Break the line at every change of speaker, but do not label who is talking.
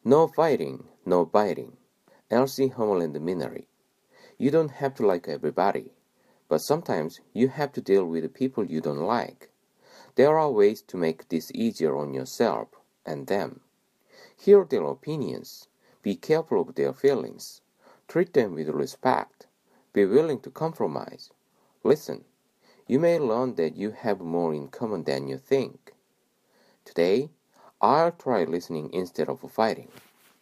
No fighting, no biting. Elsie Hummerland Minery. You don't have to like everybody, but sometimes you have to deal with people you don't like. There are ways to make this easier on yourself and them. Hear their opinions. Be careful of their feelings. Treat them with respect. Be willing to compromise. Listen. You may learn that you have more in common than you think. Today, I'll try listening instead of fighting.